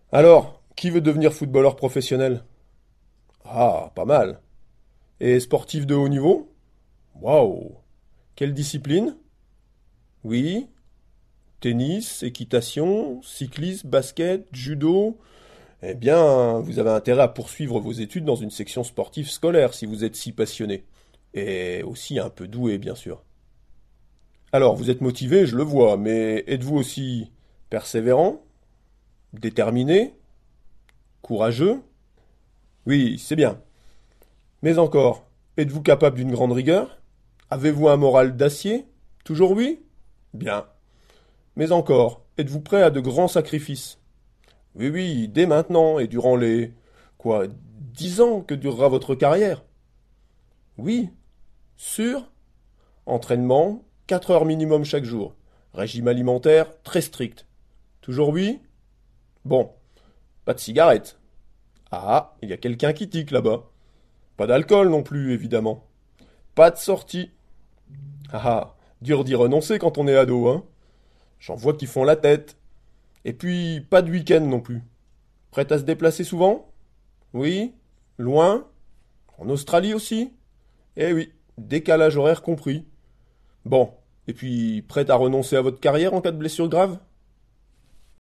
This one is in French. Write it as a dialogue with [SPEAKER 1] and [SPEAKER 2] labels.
[SPEAKER 1] Alors, qui veut devenir footballeur professionnel? Ah, pas mal. Et sportif de haut niveau? Waouh! Quelle discipline? Oui, tennis, équitation, cyclisme, basket, judo. Eh bien, vous avez intérêt à poursuivre vos études dans une section sportive scolaire si vous êtes si passionné. Et aussi un peu doué, bien sûr. Alors, vous êtes motivé, je le vois, mais êtes-vous aussi persévérant, déterminé, courageux? Oui, c'est bien. Mais encore, êtes-vous capable d'une grande rigueur? Avez-vous un moral d'acier? Toujours oui? Bien. Mais encore, êtes-vous prêt à de grands sacrifices? Oui, oui, dès maintenant et durant les... quoi, 10 ans que durera votre carrière? Oui, sûr? Entraînement, 4 heures minimum chaque jour. Régime alimentaire très strict. Toujours oui? Bon, pas de cigarette. Ah, il y a quelqu'un qui tique là-bas. Pas d'alcool non plus, évidemment. Pas de sortie. Ah ah, dur d'y renoncer quand on est ado, hein. J'en vois qui font la tête. Et puis, pas de week-end non plus. Prête à se déplacer souvent? Oui? Loin? En Australie aussi? Eh oui, décalage horaire compris. Bon, et puis, prête à renoncer à votre carrière en cas de blessure grave?